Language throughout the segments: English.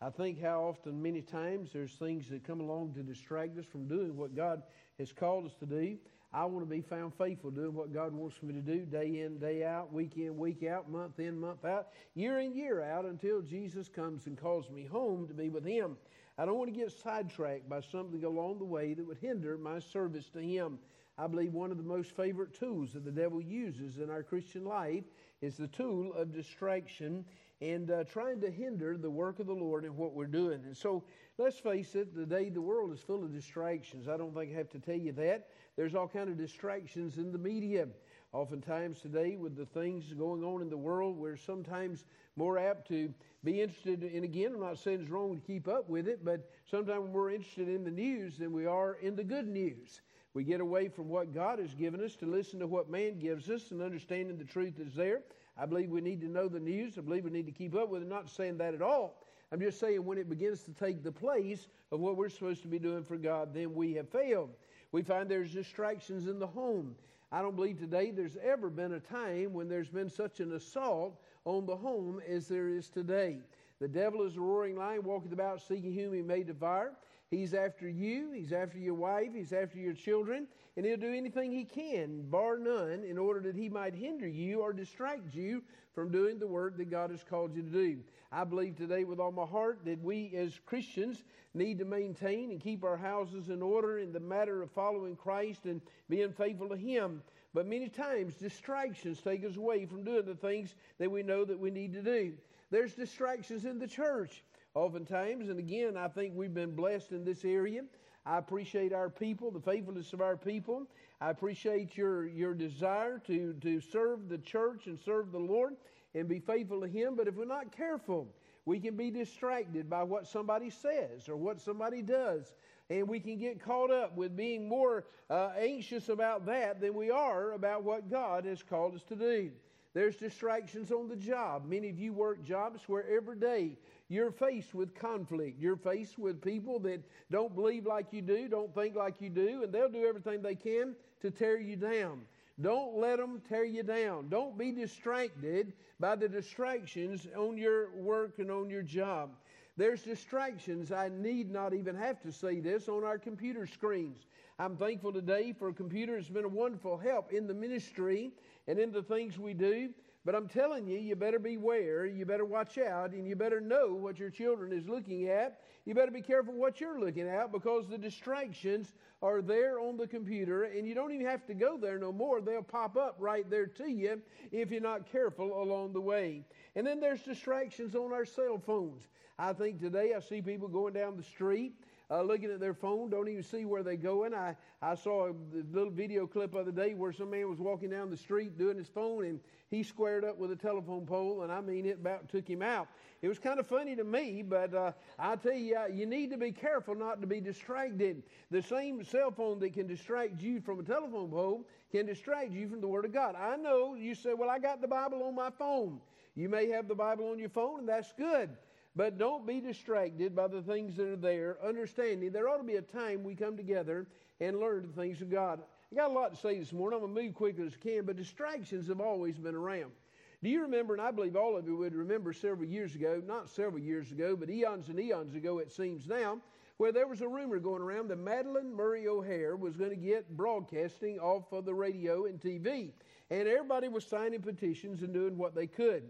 I think how often, many times, there's things that come along to distract us from doing what God has called us to do. I want to be found faithful doing what God wants me to do day in, day out, week in, week out, month in, month out, year in, year out, until Jesus comes and calls me home to be with Him. I don't want to get sidetracked by something along the way that would hinder my service to Him. I believe one of the most favorite tools that the devil uses in our Christian life is the tool of distraction and trying to hinder the work of the Lord and what we're doing. And so, let's face it, today the world is full of distractions. I don't think I have to tell you that. There's all kinds of distractions in the media. Oftentimes today, with the things going on in the world, we're sometimes more apt to be interested in, again, I'm not saying it's wrong to keep up with it, but sometimes we're interested in the news than we are in the good news. We get away from what God has given us to listen to what man gives us and understanding the truth is there. I believe we need to know the news. I believe we need to keep up with it. I'm not saying that at all. I'm just saying when it begins to take the place of what we're supposed to be doing for God, then we have failed. We find there's distractions in the home. I don't believe today there's ever been a time when there's been such an assault on the home as there is today. The devil is a roaring lion walking about seeking whom he may devour. He's after you, he's after your wife, he's after your children, and he'll do anything he can, bar none, in order that he might hinder you or distract you from doing the work that God has called you to do. I believe today with all my heart that we as Christians need to maintain and keep our houses in order in the matter of following Christ and being faithful to Him. But many times distractions take us away from doing the things that we know that we need to do. There's distractions in the church. Oftentimes, and again, I think we've been blessed in this area. I appreciate our people, the faithfulness of our people. I appreciate your desire to serve the church and serve the Lord and be faithful to Him. But if we're not careful, we can be distracted by what somebody says or what somebody does. And we can get caught up with being more anxious about that than we are about what God has called us to do. There's distractions on the job. Many of you work jobs where every day you're faced with conflict. You're faced with people that don't believe like you do, don't think like you do, and they'll do everything they can to tear you down. Don't let them tear you down. Don't be distracted by the distractions on your work and on your job. There's distractions, I need not even have to say this, on our computer screens. I'm thankful today for a computer. It's been a wonderful help in the ministry and in the things we do. But I'm telling you, you better beware, you better watch out, and you better know what your children is looking at. You better be careful what you're looking at, because the distractions are there on the computer, and you don't even have to go there no more. They'll pop up right there to you if you're not careful along the way. And then there's distractions on our cell phones. I think today I see people going down the street, looking at their phone, don't even see where they're going. I saw a little video clip the other day where some man was walking down the street doing his phone, and he squared up with a telephone pole, and I mean, it about took him out. It was kind of funny to me, but I tell you, you need to be careful not to be distracted. The same cell phone that can distract you from a telephone pole can distract you from the Word of God. I know you say, well, I got the Bible on my phone. You may have the Bible on your phone, and that's good. But don't be distracted by the things that are there. Understanding there ought to be a time we come together and learn the things of God. I got a lot to say this morning. I'm going to move quickly as I can, but distractions have always been around. Do you remember, and I believe all of you would remember several years ago, not several years ago, but eons and eons ago it seems now, where there was a rumor going around that Madalyn Murray O'Hair was going to get broadcasting off of the radio and TV. And everybody was signing petitions and doing what they could.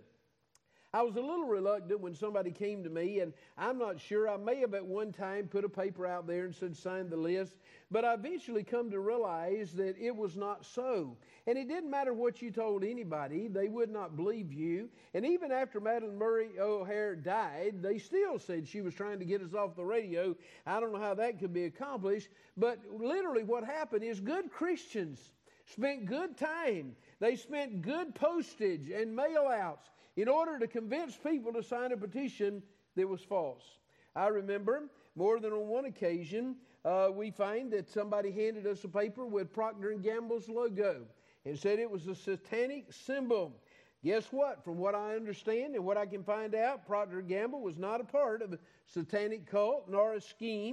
I was a little reluctant when somebody came to me, and I'm not sure. I may have at one time put a paper out there and said sign the list, but I eventually come to realize that it was not so. And it didn't matter what you told anybody, they would not believe you. And even after Madalyn Murray O'Hair died, they still said she was trying to get us off the radio. I don't know how that could be accomplished, but literally what happened is good Christians spent good time. They spent good postage and mail outs in order to convince people to sign a petition that was false. I remember more than on one occasion, we find that somebody handed us a paper with Procter & Gamble's logo and said it was a satanic symbol. Guess what? From what I understand and what I can find out, Procter & Gamble was not a part of a satanic cult nor a scheme.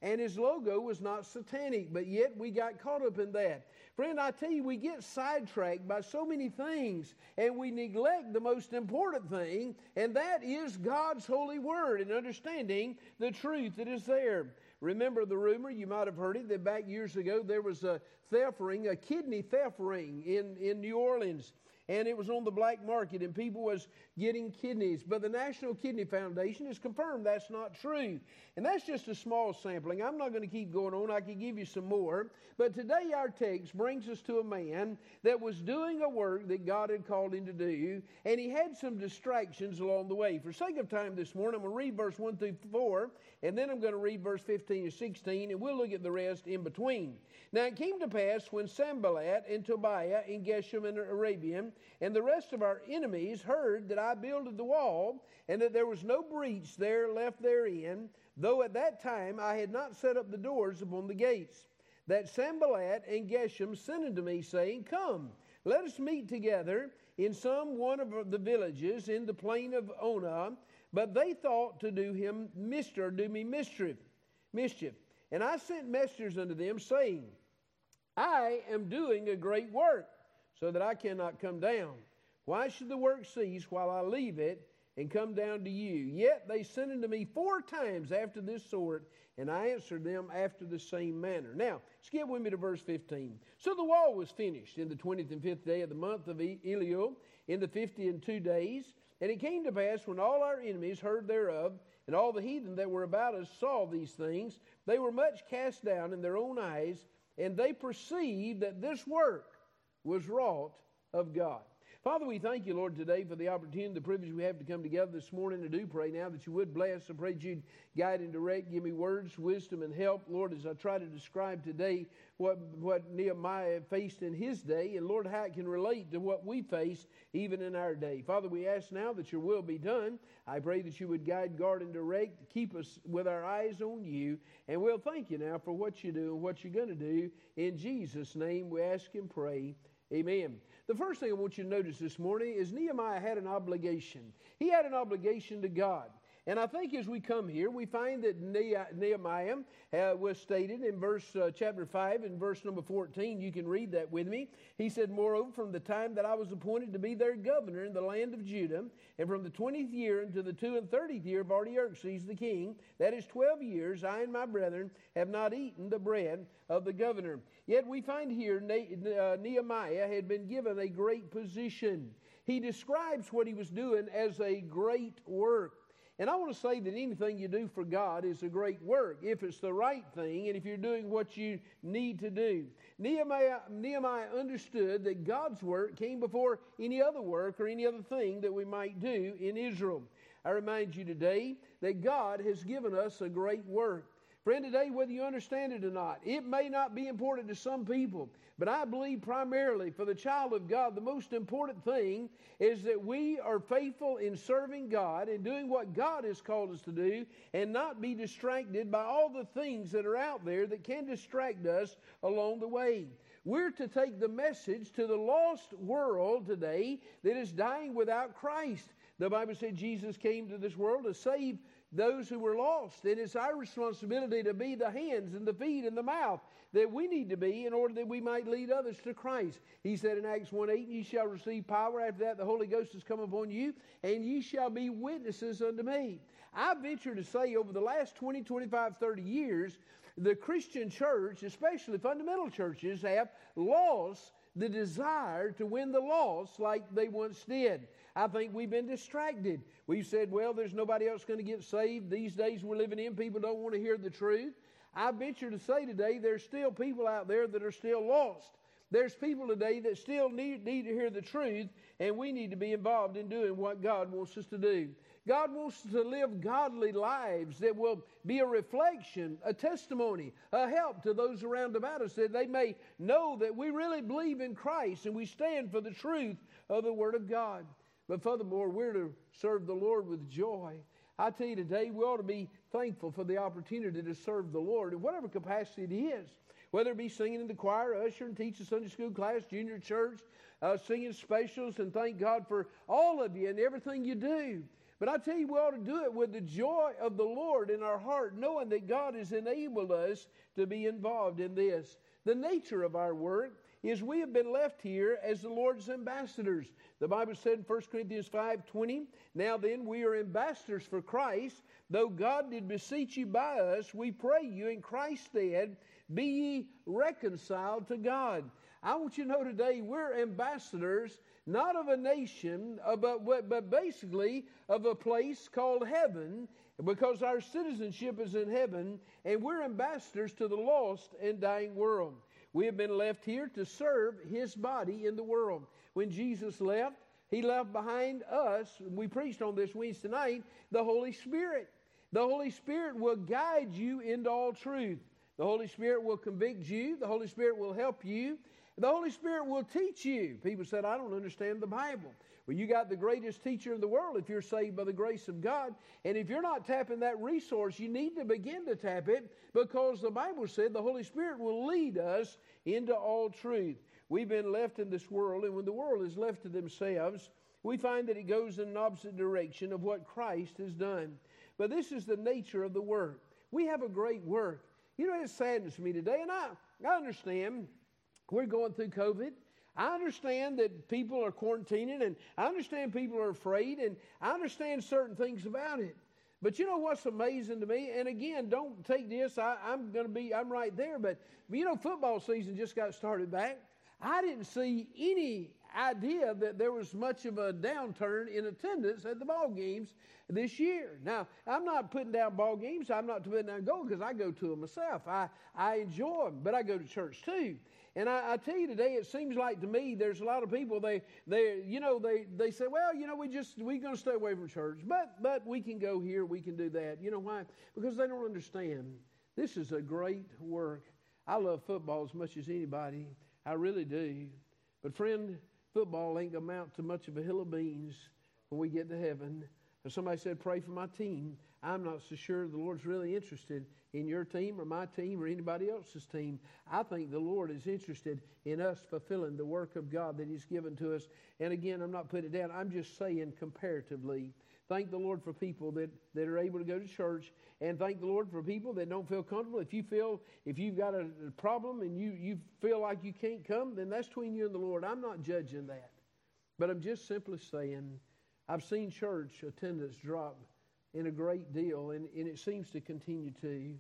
and his logo was not satanic, but yet we got caught up in that. Friend, I tell you, we get sidetracked by so many things, and we neglect the most important thing, and that is God's holy word and understanding the truth that is there. Remember the rumor, you might have heard it, that back years ago there was a theft ring, a kidney theft ring in New Orleans. And it was on the black market, and people was getting kidneys. But the National Kidney Foundation has confirmed that's not true. And that's just a small sampling. I'm not going to keep going on. I could give you some more. But today our text brings us to a man that was doing a work that God had called him to do, and he had some distractions along the way. For sake of time this morning, I'm going to read verse 1 through 4, and then I'm going to read verse 15 and 16, and we'll look at the rest in between. Now it came to pass when Sanballat and Tobiah and Geshem and Arabian and the rest of our enemies heard that I builded the wall, and that there was no breach there left therein, though at that time I had not set up the doors upon the gates, that Sanballat and Geshem sent unto me, saying, Come, let us meet together in some one of the villages in the plain of Ona. But they thought to do me mischief. And I sent messengers unto them, saying, I am doing a great work, so that I cannot come down. Why should the work cease while I leave it and come down to you? Yet they sent unto me 4 times after this sort, and I answered them after the same manner. Now, skip with me to verse 15. So the wall was finished in the 20th and 5th day of the month of Elul, in the 52 days. And it came to pass, when all our enemies heard thereof, and all the heathen that were about us saw these things, they were much cast down in their own eyes, and they perceived that this work was wrought of God. Father, we thank you, Lord, today for the opportunity, the privilege we have to come together this morning. I do pray now that you would bless. I pray that you'd guide and direct, give me words, wisdom, and help, Lord, as I try to describe today what Nehemiah faced in his day, and Lord, how it can relate to what we face even in our day. Father, we ask now that your will be done. I pray that you would guide, guard, and direct, keep us with our eyes on you, and we'll thank you now for what you do and what you're going to do. In Jesus' name we ask and pray. Amen. The first thing I want you to notice this morning is Nehemiah had an obligation. He had an obligation to God. And I think as we come here, we find that Nehemiah was stated in chapter 5 and verse number 14. You can read that with me. He said, Moreover, from the time that I was appointed to be their governor in the land of Judah, and from the 20th year unto the 32nd year of Artaxerxes the king, that is 12 years, I and my brethren have not eaten the bread of the governor. Yet we find here Nehemiah had been given a great position. He describes what he was doing as a great work. And I want to say that anything you do for God is a great work if it's the right thing and if you're doing what you need to do. Nehemiah understood that God's work came before any other work or any other thing that we might do in Israel. I remind you today that God has given us a great work. Friend, today, whether you understand it or not, it may not be important to some people, but I believe primarily for the child of God, the most important thing is that we are faithful in serving God and doing what God has called us to do and not be distracted by all the things that are out there that can distract us along the way. We're to take the message to the lost world today that is dying without Christ. The Bible said Jesus came to this world to save those who were lost. And it's our responsibility to be the hands and the feet and the mouth that we need to be in order that we might lead others to Christ. He said in Acts 1:8, Ye shall receive power. After that, the Holy Ghost has come upon you, and ye shall be witnesses unto me. I venture to say over the last 20, 25, 30 years, the Christian church, especially fundamental churches, have lost the desire to win the lost like they once did. I think we've been distracted. We've said, well, there's nobody else going to get saved. These days we're living in, people don't want to hear the truth. I venture to say today there's still people out there that are still lost. There's people today that still need to hear the truth, and we need to be involved in doing what God wants us to do. God wants us to live godly lives that will be a reflection, a testimony, a help to those around about us, that they may know that we really believe in Christ and we stand for the truth of the Word of God. But furthermore, we're to serve the Lord with joy. I tell you today, we ought to be thankful for the opportunity to serve the Lord in whatever capacity it is. Whether it be singing in the choir, ushering, teaching Sunday school class, junior church, singing specials, and thank God for all of you and everything you do. But I tell you, we ought to do it with the joy of the Lord in our heart, knowing that God has enabled us to be involved in this. The nature of our work is we have been left here as the Lord's ambassadors. The Bible said in 1 Corinthians 5:20, "Now then, we are ambassadors for Christ, though God did beseech you by us, we pray you in Christ's stead, be ye reconciled to God." I want you to know today, we're ambassadors, not of a nation, but basically of a place called heaven, because our citizenship is in heaven, and we're ambassadors to the lost and dying world. We have been left here to serve His body in the world. When Jesus left, He left behind us, we preached on this Wednesday night, the Holy Spirit. The Holy Spirit will guide you into all truth. The Holy Spirit will convict you. The Holy Spirit will help you. The Holy Spirit will teach you. People said, "I don't understand the Bible." Well, you got the greatest teacher in the world if you're saved by the grace of God. And if you're not tapping that resource, you need to begin to tap it, because the Bible said the Holy Spirit will lead us into all truth. We've been left in this world, and when the world is left to themselves, we find that it goes in an opposite direction of what Christ has done. But this is the nature of the work. We have a great work. You know, it saddens me today, and I understand we're going through COVID. I understand that people are quarantining, and I understand people are afraid, and I understand certain things about it. But you know what's amazing to me? And again, don't take this, I'm right there, but you know, football season just got started back. I didn't see any idea that there was much of a downturn in attendance at the ball games this year. Now, I'm not putting down ball games. I'm not putting down goal, because I go to them myself. I enjoy them, but I go to church too. And I tell you today, it seems like to me there's a lot of people, they say, well, you know, we're going to stay away from church, but we can go here, we can do that. You know why? Because they don't understand. This is a great work. I love football as much as anybody. I really do. But friend, football ain't going to amount to much of a hill of beans when we get to heaven. If somebody said, "Pray for my team," I'm not so sure the Lord's really interested in your team or my team or anybody else's team. I think the Lord is interested in us fulfilling the work of God that He's given to us. And again, I'm not putting it down. I'm just saying comparatively. Thank the Lord for people that are able to go to church, and thank the Lord for people that don't feel comfortable. If you've got a problem and you feel like you can't come, then that's between you and the Lord. I'm not judging that. But I'm just simply saying, I've seen church attendance drop in a great deal, and it seems to continue to.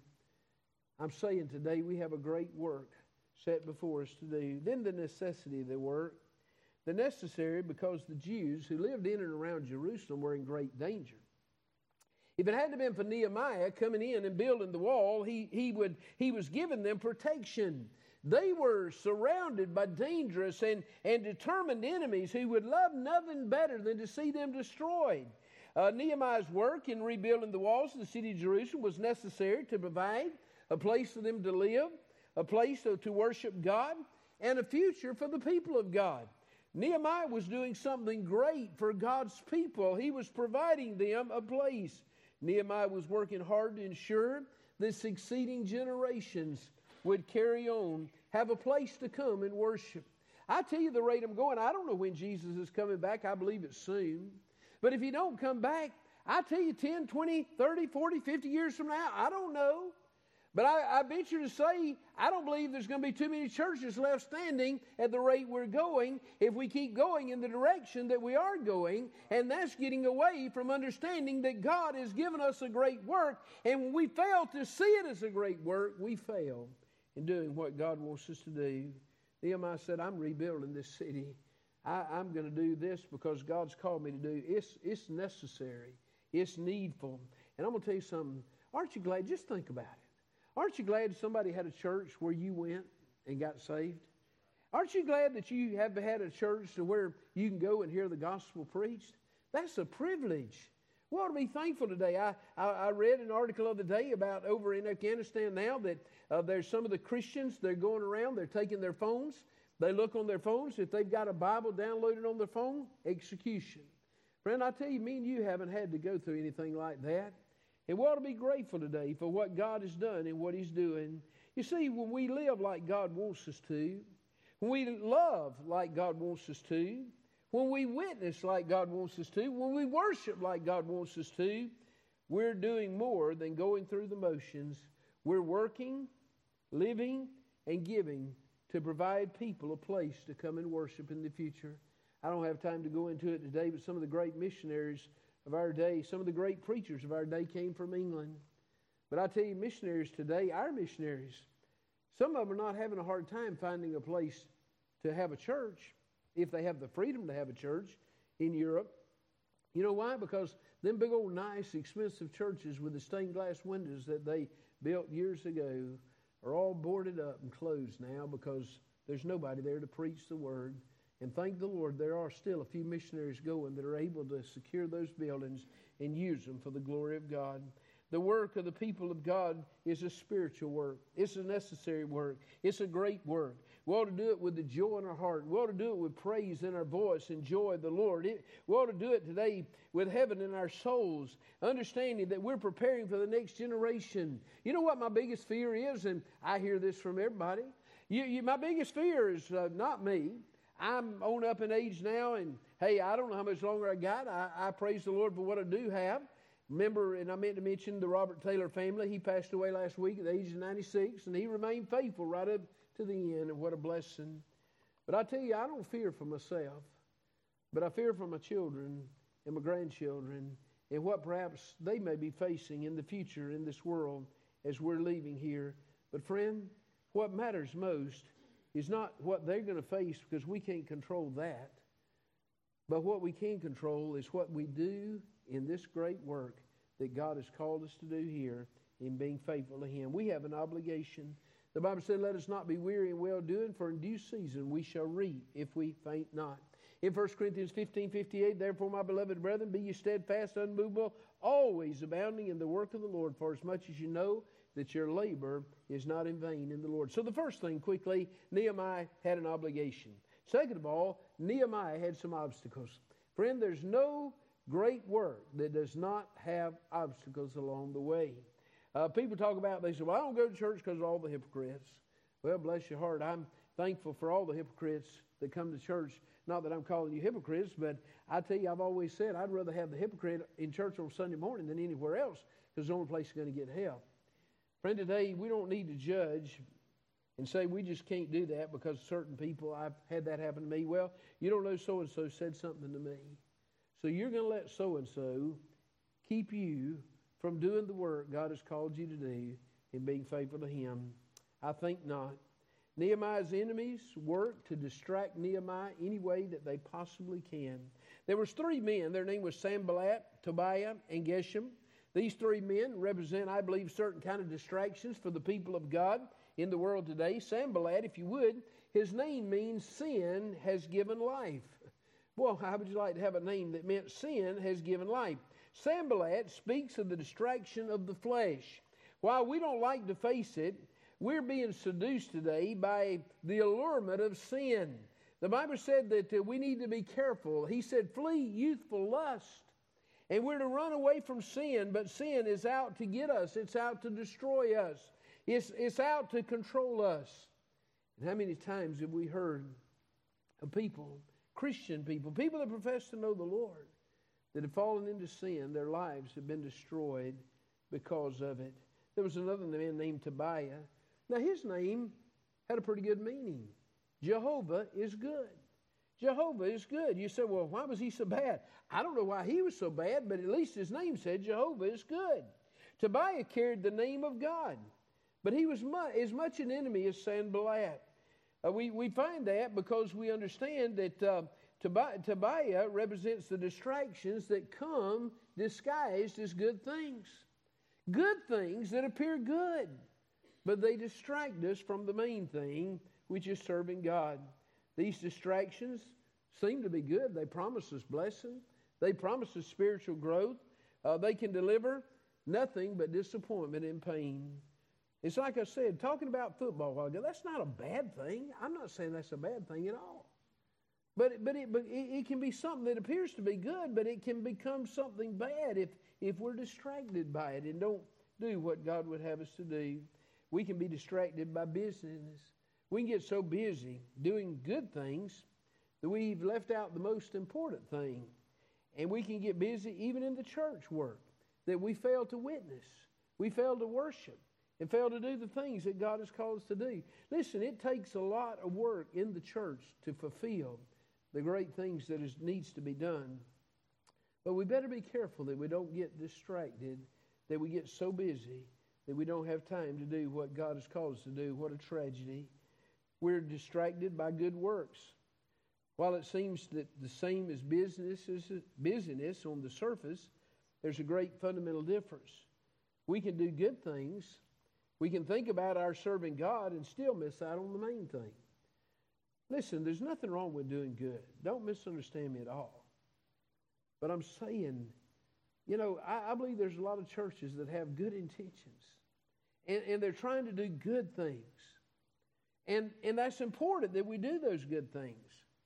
I'm saying today we have a great work set before us to do. Then the necessity of the work. The necessary, because the Jews who lived in and around Jerusalem were in great danger. If it hadn't been for Nehemiah coming in and building the wall, he was giving them protection. They were surrounded by dangerous and determined enemies who would love nothing better than to see them destroyed. Nehemiah's work in rebuilding the walls of the city of Jerusalem was necessary to provide a place for them to live, a place to worship God, and a future for the people of God. Nehemiah was doing something great for God's people. He was providing them a place. Nehemiah was working hard to ensure that succeeding generations would carry on, have a place to come and worship. I tell you the rate I'm going, I don't know when Jesus is coming back. I believe it's soon. But if He don't come back, I tell you 10, 20, 30, 40, 50 years from now, I don't know. But I venture to say, I don't believe there's going to be too many churches left standing at the rate we're going if we keep going in the direction that we are going. And that's getting away from understanding that God has given us a great work. And when we fail to see it as a great work, we fail in doing what God wants us to do. Nehemiah said, I'm rebuilding this city. I'm going to do this because God's called me to do. It's necessary. It's needful. And I'm going to tell you something. Aren't you glad? Just think about it. Aren't you glad somebody had a church where you went and got saved? Aren't you glad that you have had a church to where you can go and hear the gospel preached? That's a privilege. We ought to be thankful today. I read an article of the day about over in Afghanistan now that there's some of the Christians, they're going around, they're taking their phones. They look on their phones. If they've got a Bible downloaded on their phone, execution. Friend, I tell you, me and you haven't had to go through anything like that. And we ought to be grateful today for what God has done and what He's doing. You see, when we live like God wants us to, when we love like God wants us to, when we witness like God wants us to, when we worship like God wants us to, we're doing more than going through the motions. We're working, living, and giving to provide people a place to come and worship in the future. I don't have time to go into it today, but some of the great missionaries of our day, some of the great preachers of our day came from England. But I tell you, missionaries today, our missionaries, some of them are not having a hard time finding a place to have a church, if they have the freedom to have a church in Europe. You know why? Because them big old nice, expensive churches with the stained glass windows that they built years ago are all boarded up and closed now because there's nobody there to preach the word. And thank the Lord, there are still a few missionaries going that are able to secure those buildings and use them for the glory of God. The work of the people of God is a spiritual work. It's a necessary work. It's a great work. We ought to do it with the joy in our heart. We ought to do it with praise in our voice and joy of the Lord. We ought to do it today with heaven in our souls, understanding that we're preparing for the next generation. You know what my biggest fear is? And I hear this from everybody. My biggest fear is not me. I'm on up in age now, and hey, I don't know how much longer I got. I praise the Lord for what I do have. Remember, and I meant to mention the Robert Taylor family. He passed away last week at the age of 96, and he remained faithful right up to the end, and what a blessing. But I tell you, I don't fear for myself, but I fear for my children and my grandchildren and what perhaps they may be facing in the future in this world as we're leaving here. But friend, what matters most is not what they're going to face, because we can't control that. But what we can control is what we do in this great work that God has called us to do here in being faithful to Him. We have an obligation. The Bible said, let us not be weary in well-doing, for in due season we shall reap if we faint not. In 1 Corinthians 15:58, therefore, my beloved brethren, be ye steadfast, unmovable, always abounding in the work of the Lord, for as much as you know that your labor is not in vain in the Lord. So the first thing, quickly, Nehemiah had an obligation. Second of all, Nehemiah had some obstacles. Friend, there's no great work that does not have obstacles along the way. People talk about, they say, well, I don't go to church because of all the hypocrites. Well, bless your heart. I'm thankful for all the hypocrites that come to church. Not that I'm calling you hypocrites, but I tell you, I've always said I'd rather have the hypocrite in church on Sunday morning than anywhere else, because it's the only place you're going to get help. Friend, today we don't need to judge and say we just can't do that because certain people, I've had that happen to me. Well, you don't know so-and-so said something to me. So you're going to let so-and-so keep you from doing the work God has called you to do and being faithful to Him? I think not. Nehemiah's enemies worked to distract Nehemiah any way that they possibly can. There was three men. Their name was Sanballat, Tobiah, and Geshem. These three men represent, I believe, certain kind of distractions for the people of God in the world today. Sanballat, if you would, his name means sin has given life. Well, how would you like to have a name that meant sin has given life? Sanballat speaks of the distraction of the flesh. While we don't like to face it, we're being seduced today by the allurement of sin. The Bible said that we need to be careful. He said, flee youthful lust. And we're to run away from sin, but sin is out to get us. It's out to destroy us. It's out to control us. And how many times have we heard of people, Christian people, people that profess to know the Lord, that have fallen into sin? Their lives have been destroyed because of it. There was another man named Tobiah. Now his name had a pretty good meaning. Jehovah is good. Jehovah is good. You say, well, why was he so bad? I don't know why he was so bad, but at least his name said Jehovah is good. Tobiah carried the name of God, but he was as much an enemy as Sanballat. We find that because we understand that Tobiah represents the distractions that come disguised as good things. Good things that appear good, but they distract us from the main thing, which is serving God. These distractions seem to be good. They promise us blessing. They promise us spiritual growth. They can deliver nothing but disappointment and pain. It's like I said, talking about football a while ago, that's not a bad thing. I'm not saying that's a bad thing at all. But it can be something that appears to be good, but it can become something bad if we're distracted by it and don't do what God would have us to do. We can be distracted by business. We can get so busy doing good things that we've left out the most important thing. And we can get busy even in the church work, that we fail to witness, we fail to worship, and fail to do the things that God has called us to do. Listen, it takes a lot of work in the church to fulfill the great things that needs to be done. But we better be careful that we don't get distracted, that we get so busy that we don't have time to do what God has called us to do. What a tragedy. We're distracted by good works. While it seems that the same as busyness on the surface, there's a great fundamental difference. We can do good things. We can think about our serving God and still miss out on the main thing. Listen, there's nothing wrong with doing good. Don't misunderstand me at all. But I'm saying, I believe there's a lot of churches that have good intentions. And they're trying to do good things. And that's important that we do those good things.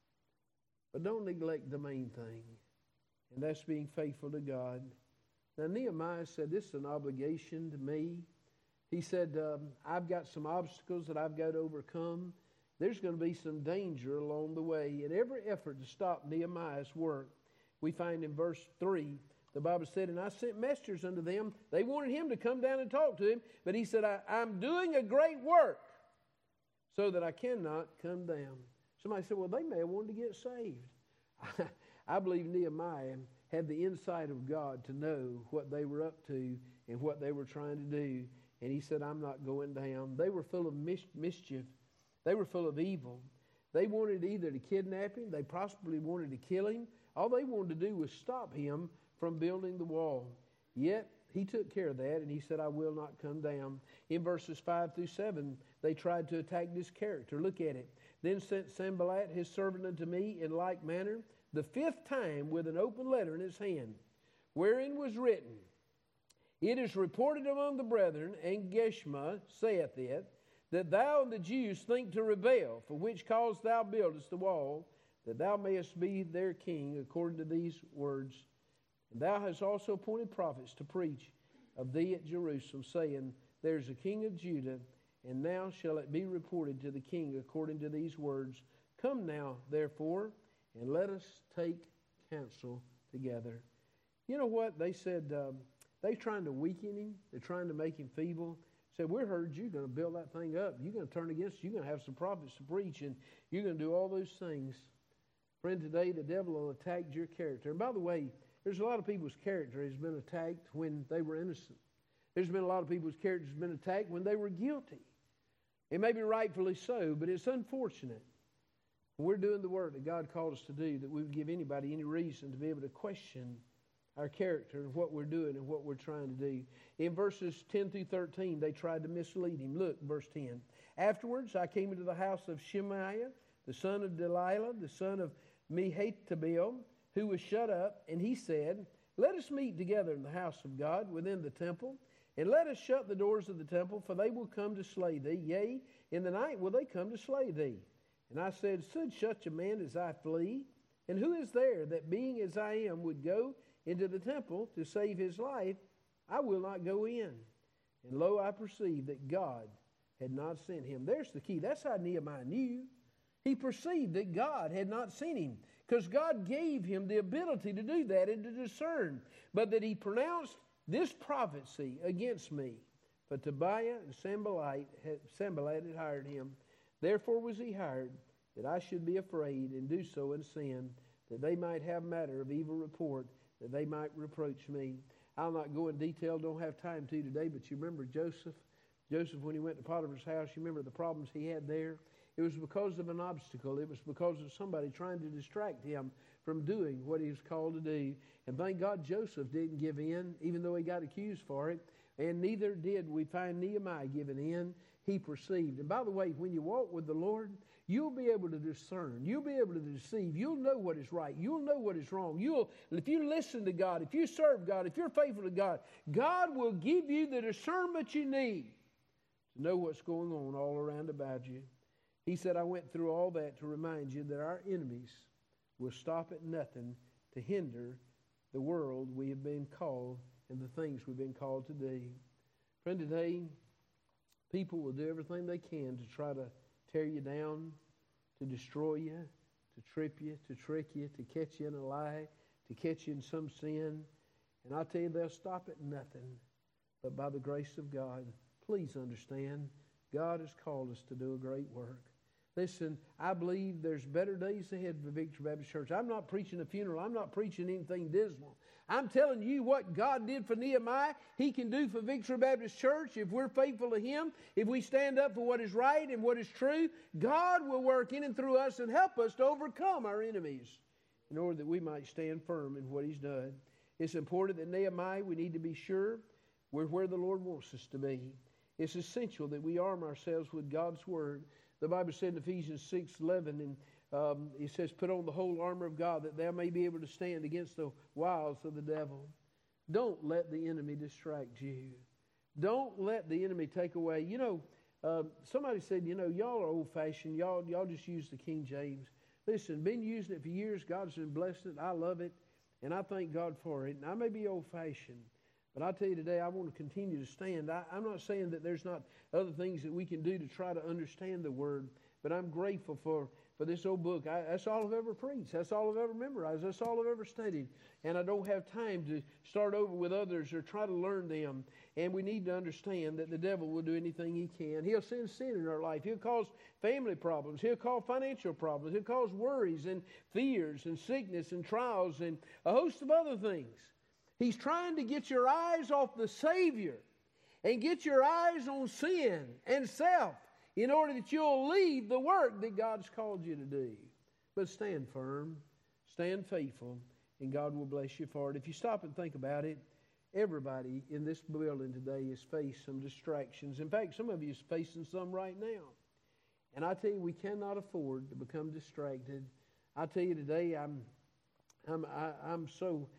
But don't neglect the main thing. And that's being faithful to God. Now Nehemiah said, this is an obligation to me. He said, I've got some obstacles that I've got to overcome. There's going to be some danger along the way. And every effort to stop Nehemiah's work, we find in verse 3, the Bible said, and I sent messengers unto them. They wanted him to come down and talk to him. But he said, I'm doing a great work so that I cannot come down. Somebody said, well, they may have wanted to get saved. I believe Nehemiah had the insight of God to know what they were up to and what they were trying to do. And he said, I'm not going down. They were full of mischief. They were full of evil. They wanted either to kidnap him. They possibly wanted to kill him. All they wanted to do was stop him from building the wall. Yet he took care of that, and he said, I will not come down. In verses 5 through 7, they tried to attack this character. Look at it. Then sent Sanballat his servant unto me in like manner, the 5th time with an open letter in his hand, wherein was written, It is reported among the brethren, and Geshma saith it, that thou and the Jews think to rebel, for which cause thou buildest the wall, that thou mayest be their king, according to these words. And thou hast also appointed prophets to preach of thee at Jerusalem, saying, There is a king of Judah, and now shall it be reported to the king according to these words. Come now, therefore, and let us take counsel together. You know what? They said, they're trying to weaken him. They're trying to make him feeble. Said, we heard you're going to build that thing up. You're going to turn against it. You're going to have some prophets to preach, and you're going to do all those things. Friend, today the devil will attack your character. And by the way, there's a lot of people's character has been attacked when they were innocent. There's been a lot of people's character has been attacked when they were guilty. It may be rightfully so, but it's unfortunate. We're doing the work that God called us to do, that we would give anybody any reason to be able to question our character and what we're doing and what we're trying to do. In verses 10 through 13, they tried to mislead him. Look, verse 10. Afterwards, I came into the house of Shemaiah, the son of Delilah, the son of Mehetabel, who was shut up, and he said, Let us meet together in the house of God within the temple, and let us shut the doors of the temple, for they will come to slay thee. Yea, in the night will they come to slay thee. And I said, Should such a man as I flee? And who is there that, being as I am, would go into the temple to save his life? I will not go in. And lo, I perceived that God had not sent him. There's the key. That's how Nehemiah knew. He perceived that God had not sent him, because God gave him the ability to do that and to discern. But that he pronounced this prophecy against me. But Tobiah and Sanballat had hired him. Therefore was he hired, that I should be afraid and do so in sin, that they might have matter of evil report, that they might reproach me. I'll not go in detail, don't have time to today, but you remember Joseph? Joseph, when he went to Potiphar's house, you remember the problems he had there? It was because of an obstacle. It was because of somebody trying to distract him from doing what he was called to do. And thank God Joseph didn't give in, even though he got accused for it. And neither did we find Nehemiah giving in. He perceived. And by the way, when you walk with the Lord, you'll be able to discern. You'll be able to deceive. You'll know what is right. You'll know what is wrong. If you listen to God, if you serve God, if you're faithful to God, God will give you the discernment you need to know what's going on all around about you. He said, I went through all that to remind you that our enemies will stop at nothing to hinder the world we have been called and the things we've been called to do. Friend, today, people will do everything they can to try to tear you down, to destroy you, to trip you, to trick you, to catch you in a lie, to catch you in some sin. And I tell you, they'll stop at nothing but by the grace of God. Please understand, God has called us to do a great work. Listen, I believe there's better days ahead for Victory Baptist Church. I'm not preaching a funeral. I'm not preaching anything dismal. I'm telling you what God did for Nehemiah, He can do for Victory Baptist Church if we're faithful to Him, if we stand up for what is right and what is true. God will work in and through us and help us to overcome our enemies in order that we might stand firm in what He's done. It's important that Nehemiah, we need to be sure we're where the Lord wants us to be. It's essential that we arm ourselves with God's Word. The Bible said in Ephesians 6:11, and it says, put on the whole armor of God that thou may be able to stand against the wiles of the devil. Don't let the enemy distract you. Don't let the enemy take away. You know, somebody said, you know, y'all are old-fashioned. Y'all just use the King James. Listen, been using it for years. God's been blessing it. I love it, and I thank God for it. And I may be old-fashioned, but I tell you today, I want to continue to stand. I'm not saying that there's not other things that we can do to try to understand the Word, but I'm grateful for this old book. That's all I've ever preached. That's all I've ever memorized. That's all I've ever studied. And I don't have time to start over with others or try to learn them. And we need to understand that the devil will do anything he can. He'll send sin in our life. He'll cause family problems. He'll cause financial problems. He'll cause worries and fears and sickness and trials and a host of other things. He's trying to get your eyes off the Savior and get your eyes on sin and self in order that you'll leave the work that God's called you to do. But stand firm, stand faithful, and God will bless you for it. If you stop and think about it, everybody in this building today has faced some distractions. In fact, some of you is facing some right now. And I tell you, we cannot afford to become distracted. I tell you today, I'm so...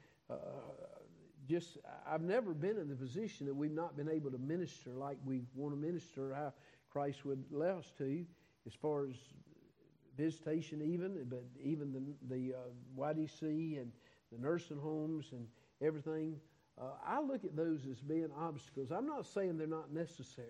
I've never been in the position that we've not been able to minister like we want to minister, how Christ would allow us to, as far as visitation even, but even the YDC and the nursing homes and everything. I look at those as being obstacles. I'm not saying they're not necessary.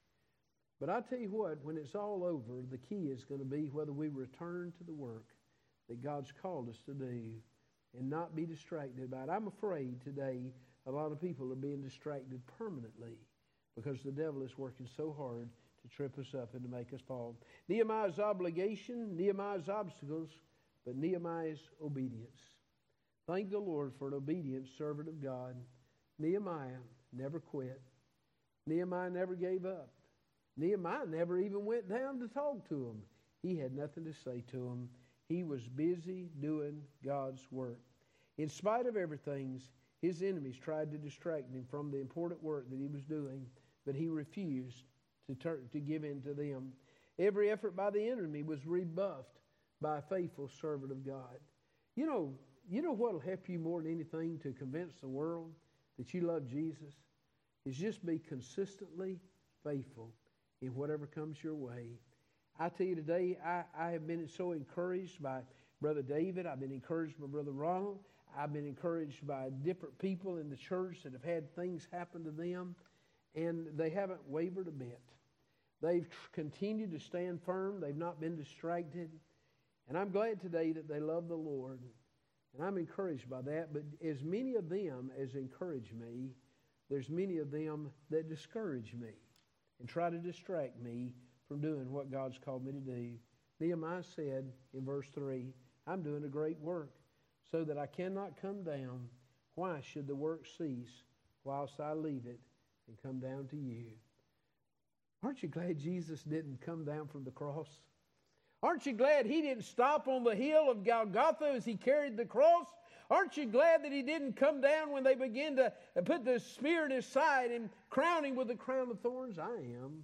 But I tell you what, when it's all over, the key is going to be whether we return to the work that God's called us to do and not be distracted by it. I'm afraid today a lot of people are being distracted permanently because the devil is working so hard to trip us up and to make us fall. Nehemiah's obligation, Nehemiah's obstacles, but Nehemiah's obedience. Thank the Lord for an obedient servant of God. Nehemiah never quit. Nehemiah never gave up. Nehemiah never even went down to talk to him. He had nothing to say to him. He was busy doing God's work. In spite of everything, his enemies tried to distract him from the important work that he was doing, but he refused to give in to them. Every effort by the enemy was rebuffed by a faithful servant of God. You know what will help you more than anything to convince the world that you love Jesus? Is just be consistently faithful in whatever comes your way. I tell you today, I have been so encouraged by Brother David. I've been encouraged by Brother Ronald. I've been encouraged by different people in the church that have had things happen to them, and they haven't wavered a bit. They've continued to stand firm. They've not been distracted. And I'm glad today that they love the Lord. And I'm encouraged by that. But as many of them as encourage me, there's many of them that discourage me and try to distract me from doing what God's called me to do. Nehemiah said in verse 3, I'm doing a great work so that I cannot come down. Why should the work cease whilst I leave it and come down to you? Aren't you glad Jesus didn't come down from the cross? Aren't you glad He didn't stop on the hill of Golgotha as He carried the cross? Aren't you glad that He didn't come down when they began to put the spear in His side and crown Him with the crown of thorns? I am.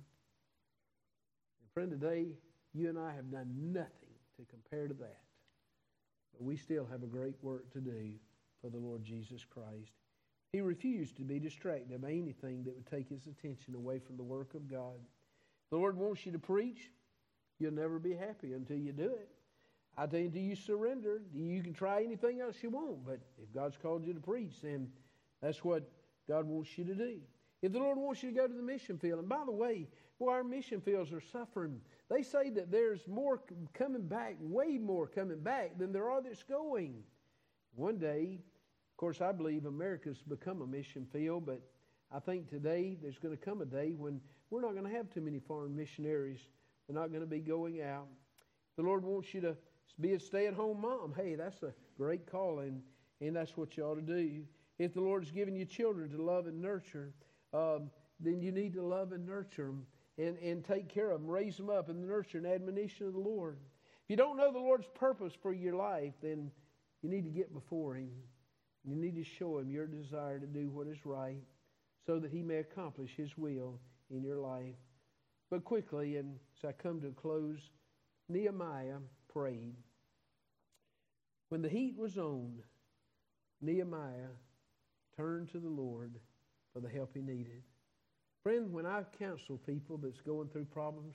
And friend, today, you and I have done nothing to compare to that. But we still have a great work to do for the Lord Jesus Christ. He refused to be distracted by anything that would take His attention away from the work of God. The Lord wants you to preach. You'll never be happy until you do it. I tell you, until you surrender, you can try anything else you want. But if God's called you to preach, then that's what God wants you to do. If the Lord wants you to go to the mission field, and by the way, our mission fields are suffering. They say that there's more coming back, way more coming back than there are that's going. One day, of course, I believe America's become a mission field, but I think today there's going to come a day when we're not going to have too many foreign missionaries. They're not going to be going out. If the Lord wants you to be a stay-at-home mom, hey, that's a great calling, and that's what you ought to do. If the Lord's given you children to love and nurture, then you need to love and nurture them and take care of them, raise them up in the nurture and admonition of the Lord. If you don't know the Lord's purpose for your life, then you need to get before Him. You need to show Him your desire to do what is right so that He may accomplish His will in your life. But quickly, and as I come to a close, Nehemiah prayed. When the heat was on, Nehemiah turned to the Lord for the help he needed. Friend, when I counsel people that's going through problems,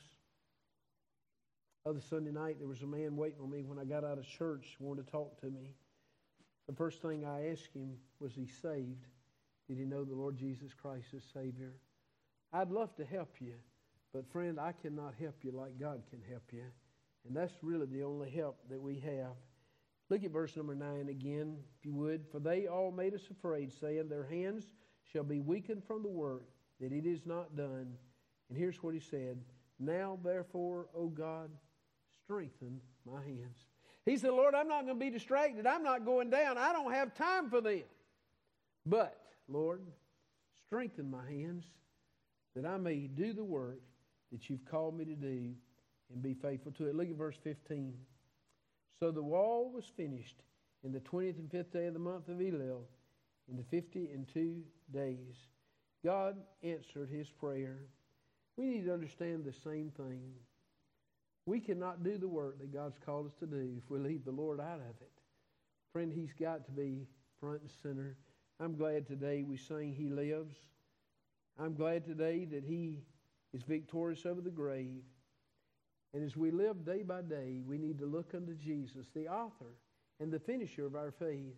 other Sunday night there was a man waiting on me when I got out of church, wanted to talk to me. The first thing I asked him, was he saved? Did he know the Lord Jesus Christ as Savior? I'd love to help you, but friend, I cannot help you like God can help you. And that's really the only help that we have. Look at verse number 9 again, if you would. For they all made us afraid, saying, their hands shall be weakened from the work, that it is not done. And here's what he said. Now, therefore, O God, strengthen my hands. He said, Lord, I'm not going to be distracted. I'm not going down. I don't have time for them. But, Lord, strengthen my hands that I may do the work that you've called me to do and be faithful to it. Look at verse 15. So the wall was finished in the 20th and 5th day of the month of Elul, in the 52 days. God answered his prayer. We need to understand the same thing. We cannot do the work that God's called us to do if we leave the Lord out of it. Friend, He's got to be front and center. I'm glad today we sing He lives. I'm glad today that He is victorious over the grave. And as we live day by day, we need to look unto Jesus, the author and the finisher of our faith.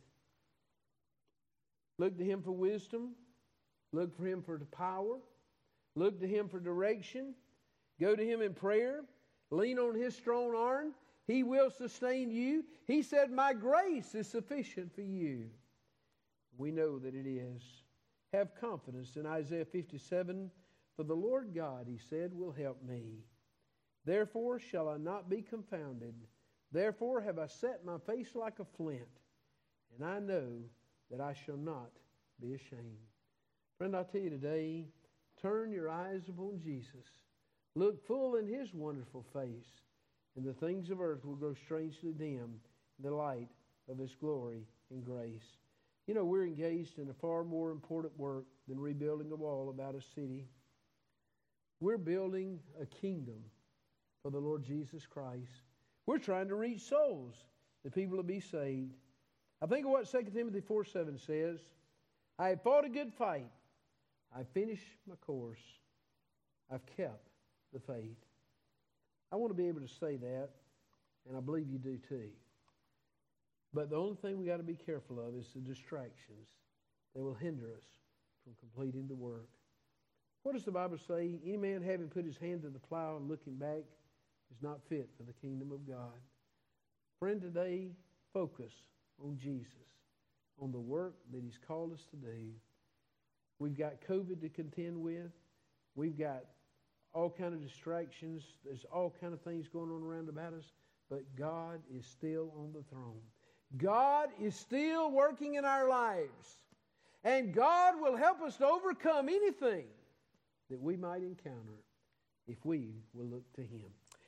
Look to Him for wisdom. Look for Him for power. Look to Him for direction. Go to Him in prayer. Lean on His strong arm. He will sustain you. He said, my grace is sufficient for you. We know that it is. Have confidence in Isaiah 57. For the Lord God, He said, will help me. Therefore shall I not be confounded. Therefore have I set my face like a flint. And I know that I shall not be ashamed. Friend, I tell you today, turn your eyes upon Jesus. Look full in His wonderful face, and the things of earth will grow strangely dim in the light of His glory and grace. You know, we're engaged in a far more important work than rebuilding a wall about a city. We're building a kingdom for the Lord Jesus Christ. We're trying to reach souls, that people will be saved. I think of what 2 Timothy 4:7 says. I have fought a good fight. I've finished my course. I've kept the faith. I want to be able to say that, and I believe you do too. But the only thing we got to be careful of is the distractions that will hinder us from completing the work. What does the Bible say? Any man having put his hand to the plow and looking back is not fit for the kingdom of God. Friend, today, focus on Jesus, on the work that He's called us to do. We've got COVID to contend with. We've got all kind of distractions. There's all kind of things going on around about us. But God is still on the throne. God is still working in our lives. And God will help us to overcome anything that we might encounter if we will look to Him.